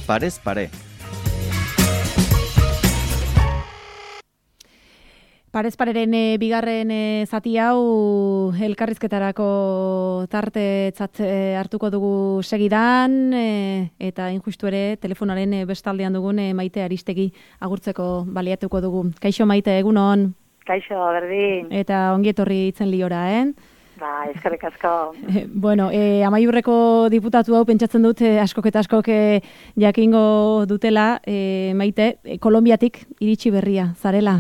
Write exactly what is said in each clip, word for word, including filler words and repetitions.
parez pare. Parez pareren e, bigarren e, zati hau elkarrizketarako tartetzat e, hartuko dugu segidan e, eta injustu ere telefonaren e, bestaldean dugun e, Maite Aristegi agurtzeko baliatuko dugu. Kaixo Maite, egunon. Kaixo, berdin. Eta ongi etorri itzen liora, eh? Ba, eskerrik asko. Bueno, e, Amaiurreko diputatu hau pentsatzen dut e, askok eta askok e, jakingo dutela, e, Maite, e, Kolonbiatik iritsi berria, zarela?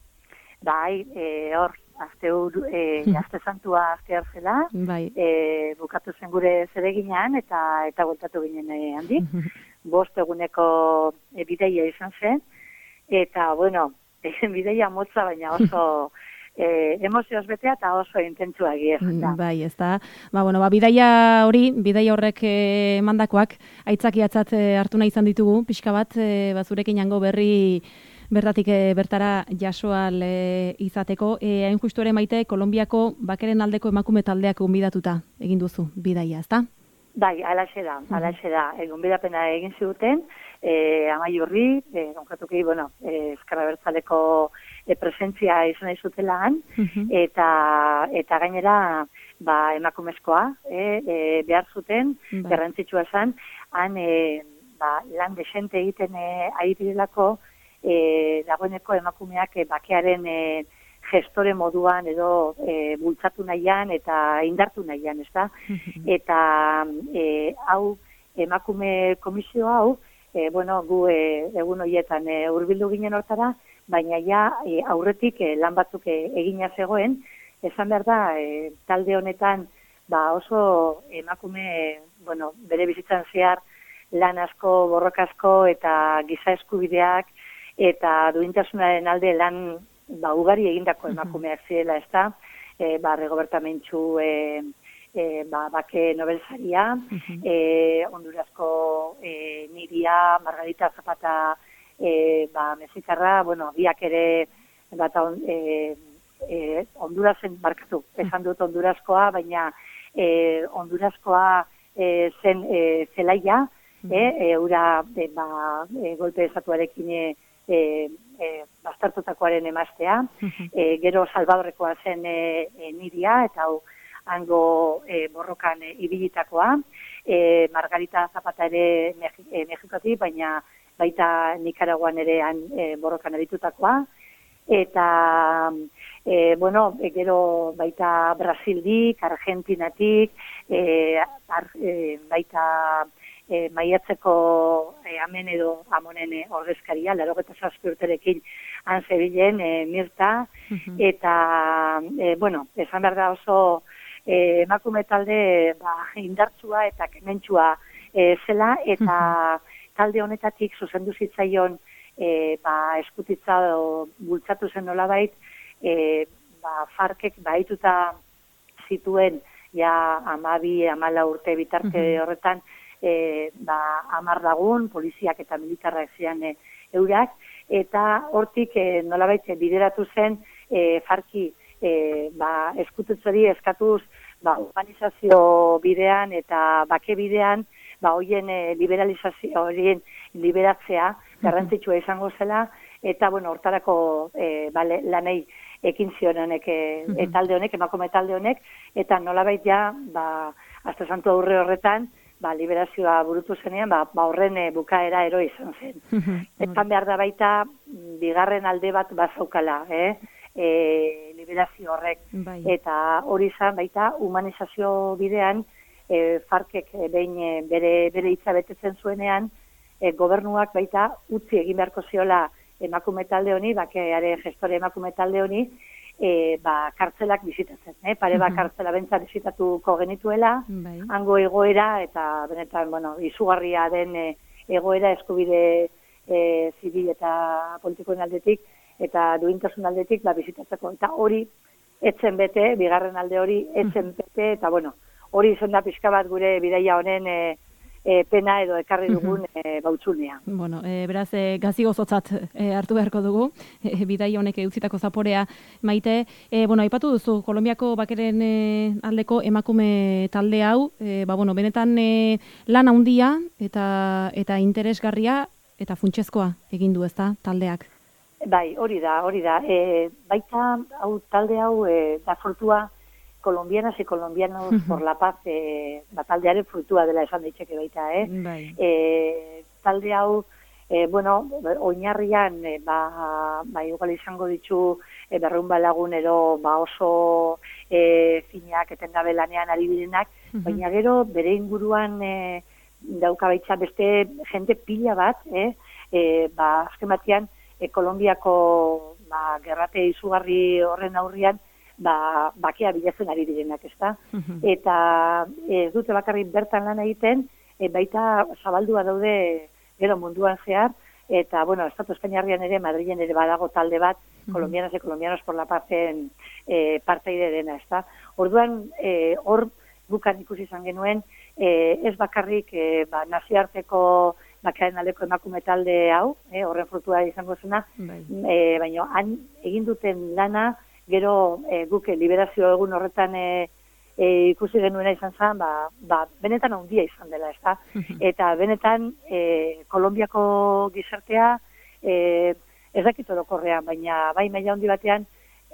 Bai, e, hor, azte ur, e, azte santua azte hartzela, bai. e, bukatu zen gure zereginan eta eta bueltatu ginen e, handi. Bost eguneko e, bideia izan zen, eta, bueno, esen bideia motza, baina oso e, emozioz betea eta oso intentsua egia. Bai, ez da. Ba, bueno, ba, bidaia hori, bidaia horrek e, mandakoak, aitzakiatzat e, hartu nahi izan ditugu, pixka bat, e, bazurekin jango berri bertatik e, bertara jasoal e, izateko. E, hain justu ere Maite, Kolonbiako bakeren aldeko emakume taldeak gonbidatuta egin duzu bidaia, ezta? Bai, alaxe da, alaxe da. E, gonbidapena egin ziguten, e, Amaiurri, e, konkretuki, bueno, e, Ezkerra Abertzaleko e, presentzia izan zutela han, eta, eta gainera ba, emakumezkoa e, e, behar zuten, bai. Garrantzitsua esan, han e, ba, lan desente egiten e, ari direlako, E, dagoeneko emakumeak e, bakearen e, gestore moduan edo e, bultzatu nahian eta indartu nahian, ez da? Eta e, hau, emakume komisio hau, e, bueno, gu e, egun horietan e, hurbildu ginen hortara, baina ja e, aurretik e, lan batzuk e, egina zegoen, esan behar da, e, talde honetan ba, oso emakume, bueno, bere bizitzan zehar lan asko, borroka asko eta giza eskubideak, eta duintasunaren alde lan ba, ugari egindako emakumeak zirela, ez da, e, ba, Rigoberta Menchú, e, e, ba, bake Nobelsaria, e, Hondurazko e, Niria, Margarita Zapata, e, ba, mexikarra, bueno, biak ere, bat, e, e, Hondurasen, barkatu, esan dut Hondurazkoa, baina e, Hondurazkoa e, zen e, zelaia, e, e, ura, e, ba, e, golpe estatuarekin e, E, e, bastartutakoaren emaztea, e, gero Salvadorrekoa zen e, e, Niria, eta hau hango e, borrokan e, ibilitakoa, e, Margarita Zapata ere e, Mexikotik, baina baita Nikaraguan ere han, e, borrokan eritutakoa, eta e, bueno, e, gero baita Brasildik, Argentinatik, e, ar, e, baita E, maiatzeko e, amen edo amonen e, ordezkaria, larogeta zazpi urterekin han zebilen, e, Mirta, uh-huh. eta, e, bueno, esan behar da oso e, emakume talde ba, indartsua eta kementsua e, zela, eta uh-huh. talde honetatik zuzendu zitzaion e, ba, eskutitza o, bultzatu zen nolabait, e, ba, farkek baituta zituen ja amabi, amala urte bitarte uh-huh. horretan, E, ba, amar lagun, poliziak eta militarrak zian e, eurak, eta hortik e, nolabait bideratu zen e, farki e, ba, eskututzari eskatuz ba, urbanizazio bidean eta bake bidean, ba, hoien e, liberalizazio, horien liberatzea, garrantzitsua izango zela, eta, bueno, hortarako e, ba, lanei ekin zion honek, e, e, talde honek, emakume talde honek, eta nolabait ja, ba, hasta santu aurre horretan, ba, liberazioa burutu zenean, ba, ba horren e, bukaera ero izan zen. Etan behar da baita, bigarren alde bat bazaukala, eh? E, liberazio horrek. Bai. Eta hori izan baita, humanizazio bidean, e, farkek e, behin e, bere, bere hitza betetzen zuenean, e, gobernuak baita utzi egin beharko ziola emakume talde honi, bakeare gestore emakume talde honi, E, ba, kartzelak bizitatzen, eh? Pare bat kartzela bentsa bizitatuko genituela, bai. Hango egoera eta benetan, bueno, izugarria den e, egoera eskubide e, zibil eta politikoen aldetik eta duintasun aldetik ba, bizitatzeko. Eta hori, etzen bete, bigarren alde hori, etzen bete, eta bueno, hori izan da pixka bat gure bidaia honen e, e, pena edo ekarri dugun e, bautxunea. Bueno, e, beraz, e, gazi gozotzat e, hartu beharko dugu, e, bidai honek utzitako zaporea maite. E, bueno, aipatu duzu, Kolonbiako bakeren e, aldeko emakume talde hau, e, ba, bueno, benetan e, lan handia eta eta interesgarria eta funtsezkoa egin du, ezta, taldeak. Bai, hori da, hori da. E, baita, hau, talde hau, e, da frutua, colombianas y colombianos uh-huh. por la paz, e, ba, taldearen frutua dela esan daiteke baita, eh? Bai. E, talde hau, e, bueno, oinarrian, e, ba, ba, igual izango ditu, e, berrehun lagun edo, ba, oso e, finak etengabe lanean ari direnak, uh-huh. baina gero, bere inguruan, e, dauka baitza beste jende pila bat, eh? E, ba, azken batean, e, Kolombiako ba, gerrate izugarri horren aurrian, ba, bakea bilatzen ari direnak, ezta? Uh-huh. Eta ez dute bakarrik bertan lan egiten, e, baita zabaldua daude gero munduan zehar, eta, bueno, Estatu Espainiarrian ere, Madrilen ere badago talde bat, uh-huh. Colombianas y Colombianos por la Pazen e, parteide dena, ezta? Orduan, e, hor bukan ikusi izan genuen, e, ez bakarrik e, ba, nazioarteko bakearen aldeko emakume talde hau, e, horren frutua izango zena, e, baina han egin duten lana, gero e, guke liberazio egun horretan e, e, ikusi genuena izan zen, ba, ba, benetan handia izan dela, ezta? Eta benetan e, Kolonbiako gizartea e, ez dakit orokorrean, baina bai maila handi batean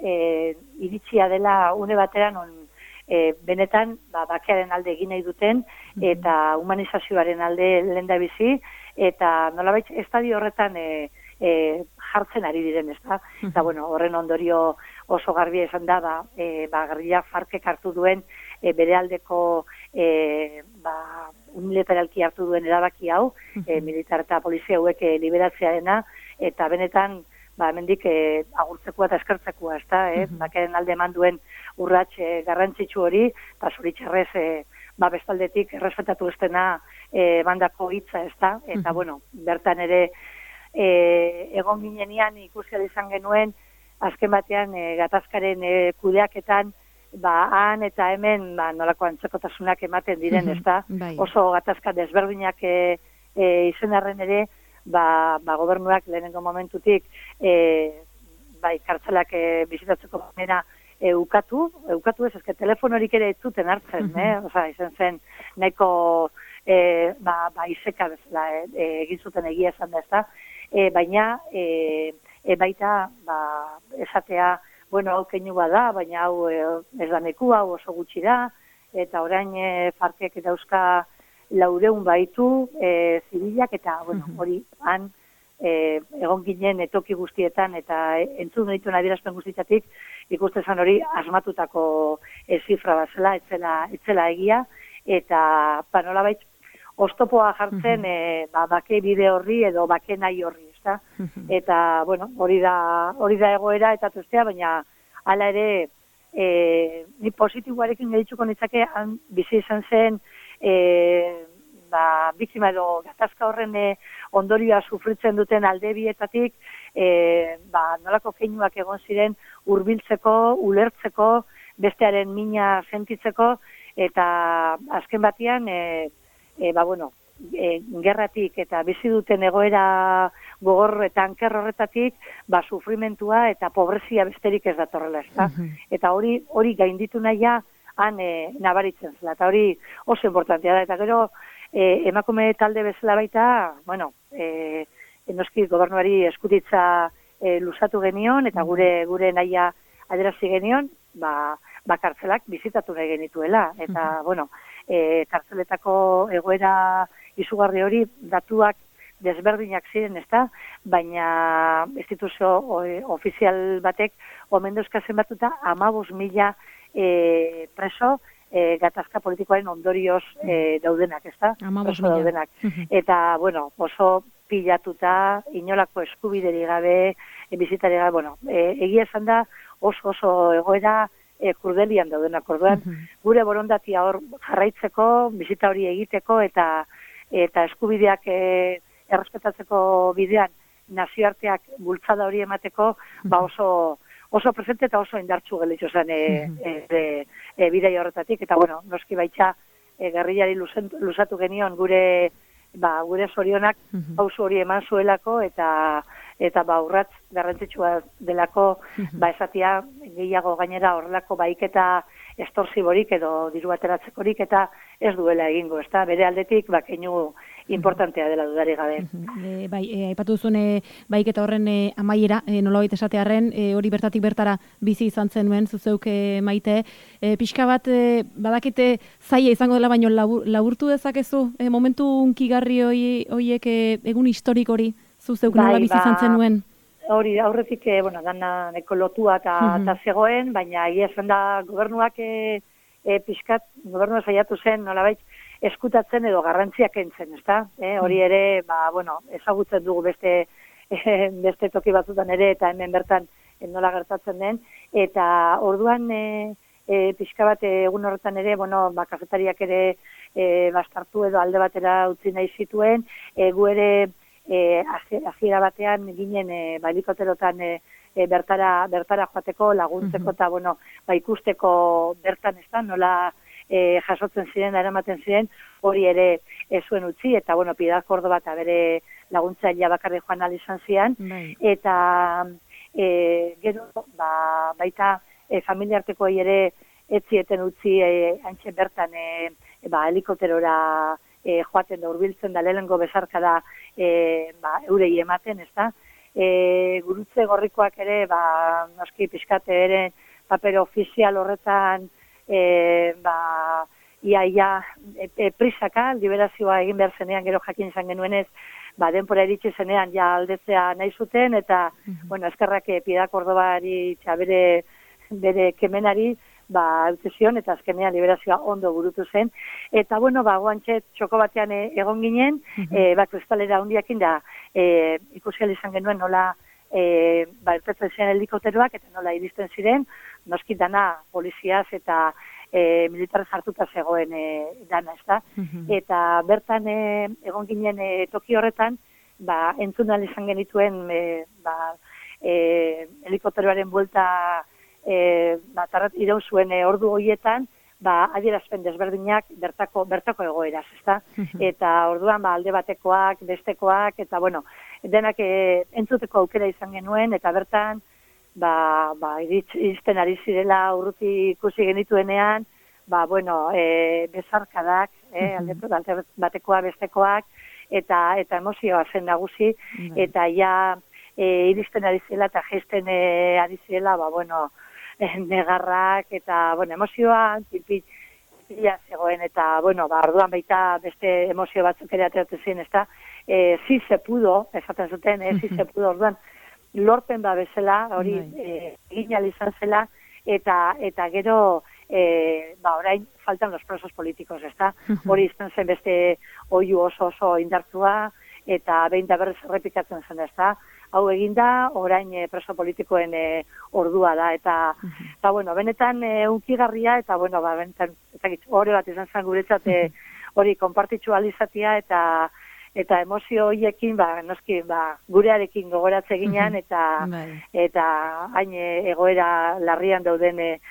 e, iritsia dela une bateran on, e, benetan ba, bakearen alde egin nahi duten eta humanizazioaren alde lehendabizi eta nolabait estadio horretan e, e, jartzen ari diren, ezta? Eta bueno, horren ondorio oso garbia izan da, ba, e, ba, Gerrilla Farkek hartu duen, e, bere aldeko, e, ba, unilateralki hartu duen erabaki hau, e, militar eta polizia hauek e, liberatzearena, eta benetan, ba, hemendik e, agurtzekoa eta eskertzekoa, ezta, eh? Bakaren alde eman duen urrats e, garrantzitsu hori, eta zoritxarrez, e, ba, bestaldetik errespetatu estena e, bandako hitza, ezta, eta, bueno, bertan ere, e, egon ginenian ikusi izan genuen, azken batean e, gatazkaren e, kudeaketan, ba, han eta hemen ba, nolako antzekotasunak ematen diren, ezta? Bai. Oso gatazka desberdinak e, e, izen arren ere, ba, ba, gobernuak lehenengo momentutik e, bai, kartzelak e, bizitatzeko manera e, ukatu, e, ukatu ez, ezke telefonorik ere ez zuten hartzen, eh? Osa, izan zen nahiko e, ba, ba, izeka bezala e, e, egin zuten egia esan da, ezta? E, baina, e, E baita, ba, esatea, bueno, hau keinua da, baina hau e, ez da neku, hau oso gutxi da, eta orain e, Farkek dauzka laureun baitu e, zibilak, eta, bueno, hori, han, e, egon ginen etoki guztietan, eta entzun dituen adierazpen guztietatik, ikusten zan hori asmatutako e, zifra bat zela, etzela, etzela egia, eta, ba, nolabait, oztopoa jartzen, e, ba, bake bide horri edo bake nahi horri. Eta, bueno, hori da, hori da egoera eta tostea, baina hala ere, e, ni positiboarekin gehitzuko nitzake, han bizi izan zen, e, ba, biktima edo gatazka horren e, ondorioa sufritzen duten alde bietatik, e, ba, nolako keinuak egon ziren hurbiltzeko, ulertzeko, bestearen mina sentitzeko, eta azken batean, e, e, ba, bueno, E, gerratik eta bizi duten egoera gogor eta anker horretatik, ba, sufrimentua eta pobrezia besterik ez datorrela, ezta? Uh-huh. Eta hori hori gainditu nahia han e, nabaritzen zela, eta hori oso importantea da, eta gero e, emakume talde bezala baita, bueno, e, noski gobernuari eskutitza e, luzatu genion, eta gure gure nahia adierazi genion, ba, ba kartzelak bizitatu nahi genituela, eta, uh-huh. bueno, e, kartzeletako egoera izugarri hori datuak desberdinak ziren, ezta? Baina instituzio ofizial batek omendozka zenbatuta hamabost mila e, preso e, gatazka politikoaren ondorioz e, daudenak, ezta? hamabost mila daudenak. Eta, bueno, oso pilatuta, inolako eskubideri gabe, e, bizitari gabe, bueno, e, egia esan da oso oso egoera e, kurdelian daudenak, orduan, gure borondatia hor jarraitzeko, bizita hori egiteko, eta eta eskubideak e, errespetatzeko bidean nazioarteak bultzada hori emateko, ba oso oso presente eta oso indartsu gelditu zen e, e, e, bidei horretatik, eta bueno, noski baitza e, gerrillari luzatu genion gure ba, gure zorionak pauso hori eman zuelako eta eta ba urrats garrantzitsua delako ba esatia gehiago gainera horrelako baiketa estorsiborik edo diru ateratzekorik eta ez duela egingo, ezta? Bere aldetik ba keinu importantea dela dudari gabe. E, bai, e, aipatu duzun e, baiketa horren e, amaiera, e, nolabait esatearren, e, hori bertatik bertara bizi izan zenuen, zuzeuk e, Maite. E, pixka bat, e, badakite zaila izango dela, baino labur, laburtu dezakezu, e, momentu unkigarri horiek e, egun historik hori, zuzeuk bai, nola bizi izan zenuen? Hori, aurretik, e, bueno, dana neko lotua eta uh -huh. zegoen, baina egia esan da gobernuak e, e, pixkat, gobernua saiatu zen, nolabait, eskutatzen edo garrantziak entzen, ezta? Eh, hori ere, ba, bueno, ezagutzen dugu beste eh, beste toki batzutan ere eta hemen bertan nola gertatzen den eta orduan eh, eh, pixka bat egun horretan ere, bueno, ba kafetariak ere eh, bastartu edo alde batera utzi nahi zituen, eh, gu ere eh, hasiera batean ginen eh, ba helikopterotan eh, bertara bertara joateko laguntzeko eta bueno, ba ikusteko bertan, ezta? Nola E, jasotzen ziren, eramaten ziren, hori ere ez zuen utzi, eta, bueno, Piedad Kordoba eta bere laguntzailea bakarrik joan ahal izan zian, bai. Eta e, gero, ba, baita e, familiartekoei ere ez zieten utzi e, antxe bertan e, ba, helikopterora e, joaten da hurbiltzen da lehenengo besarkada e, ba, eurei ematen, ezta? E, gurutze gorrikoak ere, ba, noski pixkate ere paper ofizial horretan E, ba, ia, ia, e, e, prisaka, liberazioa egin behar zenean, gero jakin izan genuenez, ba, denpora iritsi zenean, ja aldetzea nahi zuten, eta, uh -huh. bueno, eskerrak e, Piedad Kordobari, bere, bere kemenari, ba, eutzion, eta azkenean liberazioa ondo burutu zen. Eta, bueno, ba, guantxet, txoko batean e, egon ginen, uh -huh. e, ba, kristalera hundiakin da, e, ikusial izan genuen nola, e, ba, ertetzen ziren helikopteroak, eta nola iristen ziren, noski dana poliziaz eta e, militar jartuta zegoen e, dana, ezta? Uh-huh. Eta bertan e, egon ginen e, toki horretan, ba, entzun ahal izan genituen e, ba, e, helikopteroaren buelta e, ba, tarrat iraun zuen e, ordu horietan, ba, adierazpen desberdinak bertako, bertako egoeraz, ezta? Uh-huh. Eta orduan ba, alde batekoak, bestekoak, eta bueno, denak e, entzuteko aukera izan genuen, eta bertan, ba, ba iristen ari zirela urruti ikusi genituenean, ba, bueno, e, bezarkadak, e, alde batekoa bestekoak, eta eta emozioa zen nagusi, mm. eta ja e, iristen ari zirela eta gesten e, ari zirela, ba, bueno, e, negarrak, eta, bueno, emozioa pipila zegoen, eta, bueno, ba, orduan baita beste emozio batzuk ere ateratzen ziren, ezta, e, si se pudo, esaten zuten, e, si se pudo, orduan, lorpen ba bezala, hori egin ahal izan zela, eta eta gero e, ba orain faltan los presos políticos, ezta? Hori izan zen beste oihu oso oso indartua, eta behin da berriz errepikatzen zen, ezta? Hau eginda, orain e, preso politikoen e, ordua da, eta, eta bueno, benetan e, unkigarria, eta bueno, ba, benetan, eta hori bat izan zen guretzat, e, hori konpartitxu alizatia, eta eta emozio horiekin, ba, noski, ba, gurearekin gogoratze ginean, eta eta hain egoera larrian dauden e,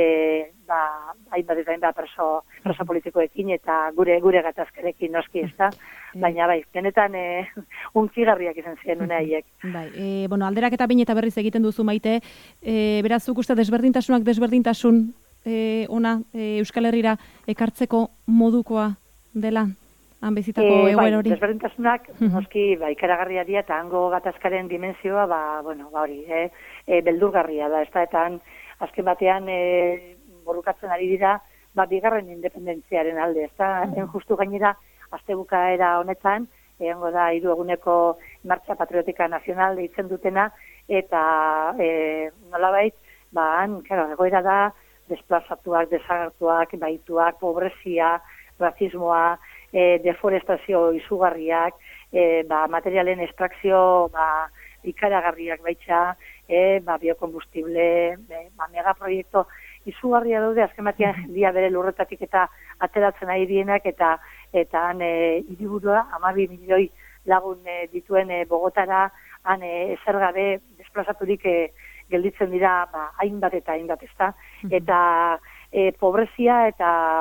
e, ba, hainbat eta hainbat preso, preso politikoekin, eta gure gure gatazkerekin noski, ezta? Baina, bai, benetan e, unkigarriak izan ziren une haiek. Bai, e, bueno, alderak eta bain eta berriz egiten duzu, Maite, e, berazuk uste desberdintasunak desberdintasun e, ona e, Euskal Herrira ekartzeko modukoa dela? Han bizitako e, egoera hori? Bai, desberdintasunak, noski, ba, ikaragarria dira, eta hango gatazkaren dimensioa, ba, bueno, ba, hori, e, e, beldurgarria da, ez da, eta han, azken batean, e, borrukatzen ari dira, ba, bigarren independentziaren alde, ez da, uh-huh. justu gainera, astebukaera honetan, egongo da, hiru eguneko Martxa Patriotika Nazional deitzen dutena, eta e, nolabait, ba, han, claro, egoera da, desplazatuak, desagertuak, baituak, pobrezia, razismoa, E, deforestazio izugarriak, e, ba, materialen estrakzio ba, ikaragarriak baitza, e, ba, biokombustible, e, ba, megaproiektu izugarria daude, azken batean jendia bere lurretatik eta ateratzen ari dienak, eta eta han e, hiriburua hamabi milioi lagun e, dituen e, Bogotara, han e, ezer gabe desplazaturik e, gelditzen dira ba, hainbat eta hainbat, ezta? Eta e, pobrezia eta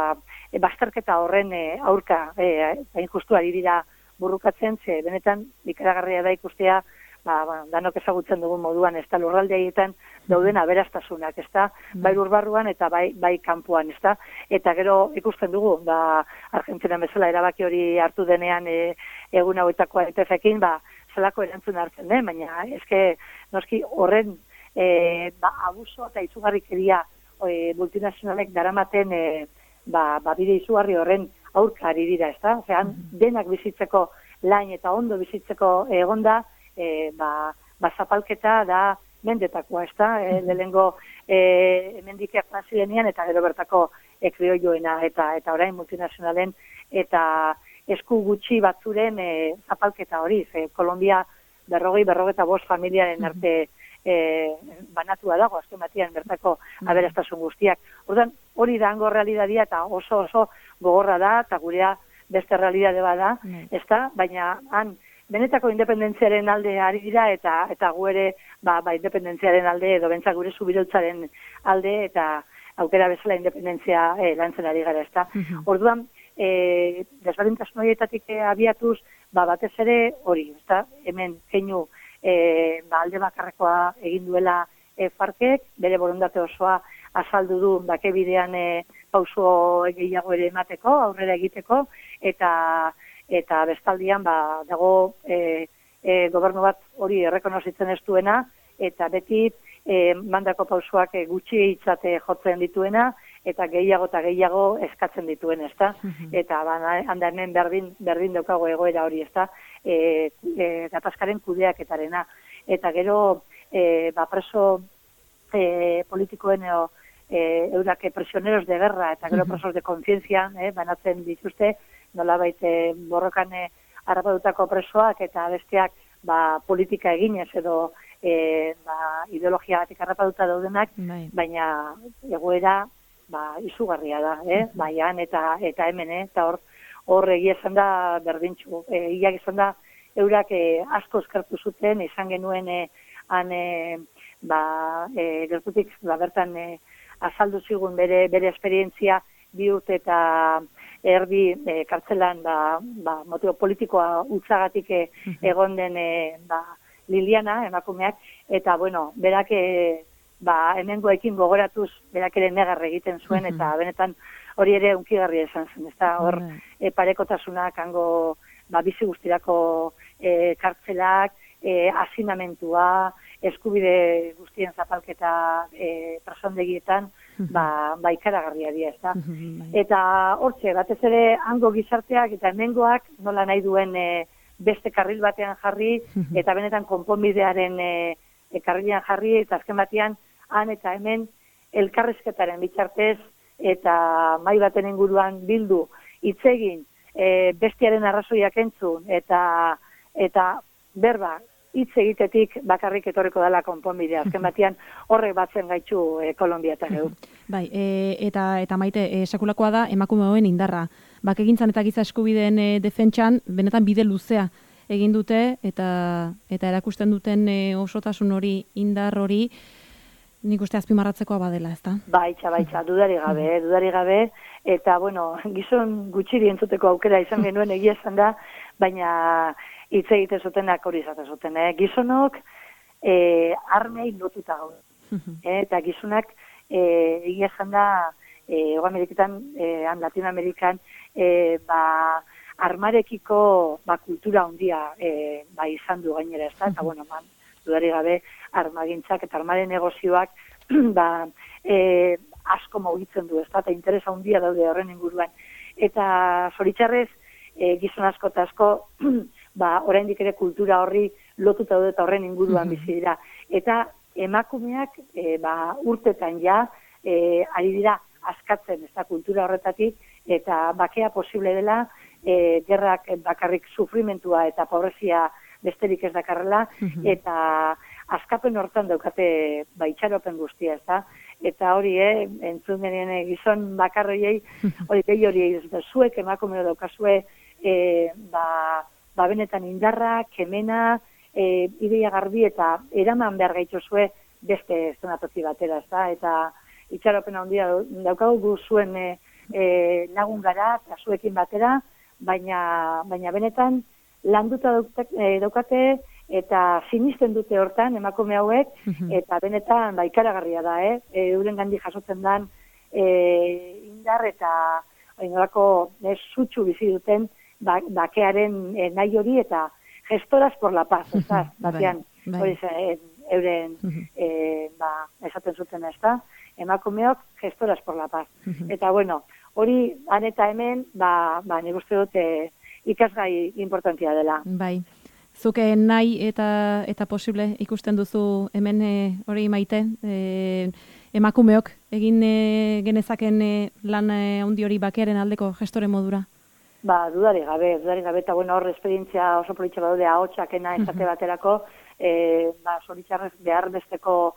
e, bazterketa horren e, aurka, e, hain justu ari dira burrukatzen, ze benetan ikaragarria da ikustea, ba, ba, danok ezagutzen dugun moduan, ez da lurralde egiten dauden aberastasunak, ez da, bai urbarruan eta bai, bai kanpoan, ez da, eta gero ikusten dugu, ba, Argentina bezala erabaki hori hartu denean e, egun hauetako E T F-ekin, ba, zelako erantzun hartzen den, baina eske noski horren e, ba, abuso eta izugarrikeria e, multinazionalek daramaten e, ba, ba, bide izugarri horren aurka ari dira, ez da, zean denak bizitzeko lain eta ondo bizitzeko egonda, E, ba, ba zapalketa da mendetakoa, ez da, e, lehengo e, emendikeak nazilenean eta gero bertako e, krioioena eta eta orain multinazionalen eta esku gutxi batzuren e, zapalketa hori, ze Kolombia berrogei, berrogeta bost familiaren arte e, banatua dago, azken batian bertako aberastasun guztiak. Orduan, hori da hango realidadia eta oso oso gogorra da, eta gurea beste realidade bada, ez da, baina han benetako independentziaren alde ari dira eta eta gu ere ba, ba independentziaren alde edo bentzak gure subirautzaren alde eta aukera bezala independentzia eh, lantzen ari gara, ezta. Uh-huh. Orduan, eh, desberdintasun horietatik eh, abiatuz, ba, batez ere hori, ezta, hemen keinu eh, ba, alde bakarrekoa egin duela eh, farkek, bere borondate osoa azaldu du bake bidean eh, pauso gehiago ere emateko, aurrera egiteko, eta eta bestaldian ba, dago e, e, gobernu bat hori errekonozitzen ez duena, eta beti e, mandako pausoak e, gutxi hitzate jotzen dituena, eta gehiago eta gehiago eskatzen dituen, ezta? Uh-huh. Eta ba, handa hemen berdin, berdin daukago egoera hori, ezta? E, e, gatazkaren kudeaketarena. Eta gero, e, ba, preso e, politikoen eo, e, eurake prisioneros de guerra, eta gero uh-huh. presos de conciencia, eh, banatzen dituzte, nolabait e, borrokan e, harrapatutako presoak eta besteak ba, politika eginez edo e, ba, ideologia batik harrapatuta daudenak, Bai. baina egoera ba, izugarria da, eh? Uh-huh. Baian eta eta hemen, eh? Eta hor, hor egia esan da berdintxu, e, egia esan da eurak e, asko eskertu zuten, izan genuen e, han e, ba, e, gertutik ba, bertan e, azaldu zigun bere, bere esperientzia bi urte eta erdi e, kartzelan ba, ba, motibo politikoa utzagatik e, egon den e, ba, Liliana, emakumeak, eta bueno, berak e, ba, hemengoekin gogoratuz berak ere negar egiten zuen, eta benetan hori ere unkigarria esan zen, ezta hor e, parekotasunak hango ba, bizi guztirako e, kartzelak, e, asinamentua, eskubide guztien zapalketa e, presondegietan, ba, ba ikaragarria dira, ezta. Eta hortxe, batez ere hango gizarteak eta hemengoak nola nahi duen e, beste karril batean jarri, eta benetan konponbidearen e, e, karrilean jarri, eta azken batean han eta hemen elkarrizketaren bitartez eta mai baten inguruan bildu, hitz egin, e, bestiaren arrazoiak entzun, eta eta berba, hitz egitetik bakarrik etorriko dela konponbidea. Azken batean horrek batzen gaitu e, Kolombia eta geu. Bai, e, eta eta Maite, e, sekulakoa da emakumeoen indarra. Bakegintzan eta giza eskubideen e, defentsan benetan bide luzea egin dute eta eta erakusten duten e, osotasun hori, indar hori, nik uste azpimarratzekoa badela, ezta? Baitza, baitza, dudari gabe, eh, dudari gabe, eta bueno, gizon gutxiri entzuteko aukera izan genuen egia esan da, baina hitz egiten zutenak hori izaten zuten, eh? Gizonok eh, armei lotuta gaude. eh? Eta gizonak eh, egia esan da eh, Ego Ameriketan, eh, Latinoamerikan, eh, ba, armarekiko ba, kultura handia eh, ba, izan du gainera, ez da? Eta bueno, man, dudari gabe armagintzak eta armaren negozioak ba, eh, asko mugitzen du, ez da? Eta interesa handia daude horren inguruan. Eta zoritxarrez, eh, gizon asko eta asko ba, oraindik ere kultura horri lotuta daude eta horren inguruan bizi dira. Eta emakumeak e, ba, urtetan ja e, ari dira askatzen ez da kultura horretatik, eta bakea posible dela, e, gerrak bakarrik sufrimentua eta pobrezia besterik ez dakarrela, eta askapen hortan daukate ba, itxaropen guztia, ez da? Eta hori, eh, entzun genien gizon bakarroiei, hori gehi hori zuek emakumeo daukazue, e, ba, ba benetan indarra, kemena, e, ideia garbi eta eraman behar gaituzue beste zonatoki batera, ezta? Eta itxaropena handia daukagu zuen e, e, lagun gara, eta zuekin batera, baina, baina benetan landuta daukate, daukate eta sinisten dute hortan emakume hauek, eta benetan ba, ikaragarria da, eh? E, euren gandik jasotzen dan e, indar eta inolako e, zutxu bizi duten ba, bakearen e, nahi hori eta gestoras por la paz, ez da, batean, hori e, euren e, ba, esaten zuten ez da, emakumeok gestoras por la paz. Eta bueno, hori han eta hemen, ba, ba nik uste dut e, ikasgai importantia dela. Bai. Zuke nahi eta eta posible ikusten duzu hemen e, hori Maite, e, emakumeok egin e, genezaken e, lan handi hori bakearen aldeko gestore modura? Ba, dudari gabe, dudari gabe, eta bueno, hor esperientzia oso politxe badaude ahotxakena esate baterako, e, ba, zoritxarrez behar besteko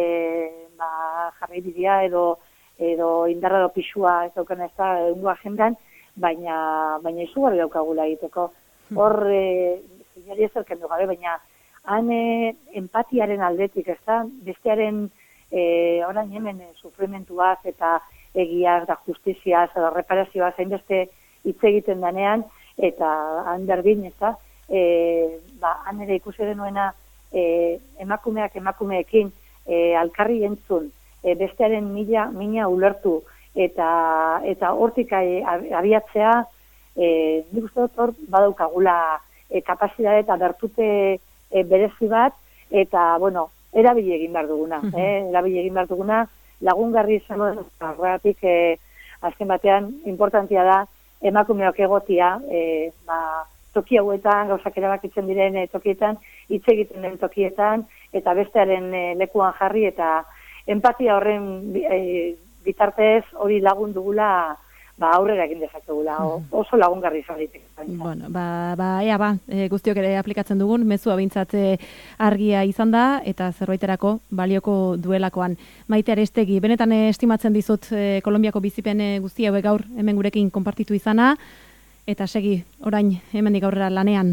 e, ba, jarri bidea edo edo indarra edo pixua ez daukena ez da ungo agendan, baina, baina izugarri daukagula egiteko. Hor, e, zinari ez elkendu gabe, baina han e, empatiaren aldetik, ez da, bestearen e, orain hemen e, sufrimentuaz eta egiaz da justiziaz edo reparazioaz hainbeste hitz egiten danean, eta han berdin, ez da, e, ba, han ere ikusi denuena e, emakumeak emakumeekin e, alkarri entzun, e, bestearen mila, mina ulertu, eta eta hortik abiatzea, e, nik uste dut hor badaukagula e, kapazitate eta bertute e, berezi bat, eta, bueno, erabili egin behar duguna, uh-huh. eh? erabili egin behar duguna, lagungarri izan horregatik, e, azken batean, importantia da, emakumeok egotia, e, ba, toki hauetan, gauzak erabakitzen diren e, tokietan, hitz egiten den tokietan, eta bestearen e, lekuan jarri, eta empatia horren e, bitartez hori lagun dugula, ba, aurrera egin dezakegula, oso lagungarri izan ditek. Bueno, ba, ba, ea ba, e, guztiok ere aplikatzen dugun, mezua bintzat argia izan da, eta zerbaiterako balioko duelakoan. Maite Arestegi, benetan estimatzen dizut e, Kolonbiako bizipen guzti hauek gaur hemen gurekin konpartitu izana, eta segi, orain, hemendik aurrera lanean.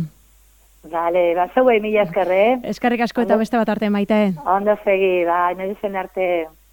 Dale, ba, zeue mila eskerre. Eskerrik asko eta beste bat arte, Maite. Ondo segi, ba, nire zen arte.